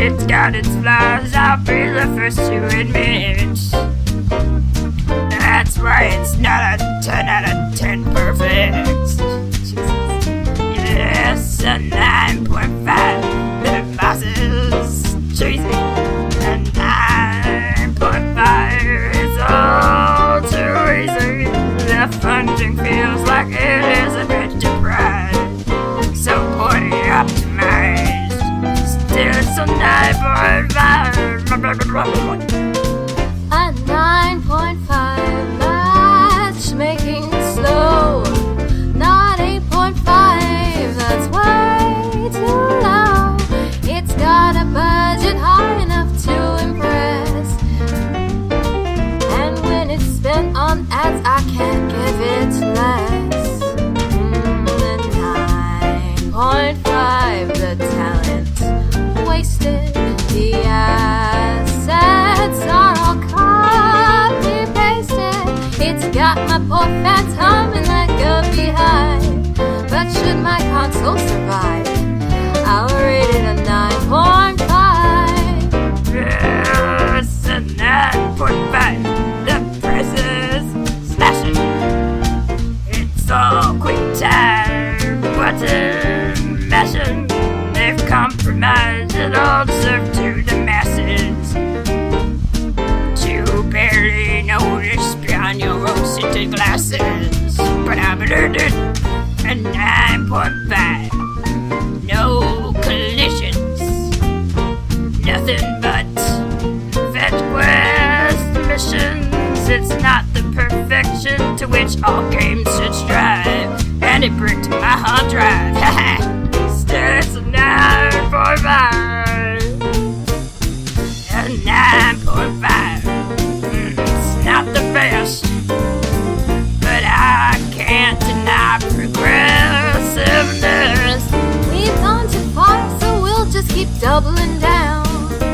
It's got its flaws, I'll be the first to admit. That's why it's not a 10 out of 10 perfect. Yes, a 9.5. The bosses cheesy. A 9.5 is all too easy. The funding feels like it is a bit deprived, so poorly optimized. Still, it's a 9.5. A 9.5 matchmaking slow, not 8.5. That's way too low. It's got a budget high enough to impress, and when it's spent on ads, I can't give it less. The 9.5, the talent wasted, the assets are all copy pasted. It's got my poor phantom and that go behind, but should my console survive, I'll rate it a 9.5. Yes, a 9.5. The price is slashing. It's all quick time button mashing. They've compromised it all to serve to the masses. You barely notice beyond your rose-tinted glasses, but I've learned it. A 9.5. No collisions, nothing but VetQuest missions. It's not the perfection to which all games should strive, and it bricked my hard drive. Still, it's a 9.5. A 9.5. It's not the best, but I can't deny progressiveness. We've gone too far, so we'll just keep doubling down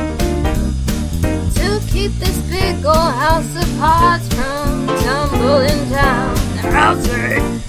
to keep this big old house of cards from tumbling down. I'll say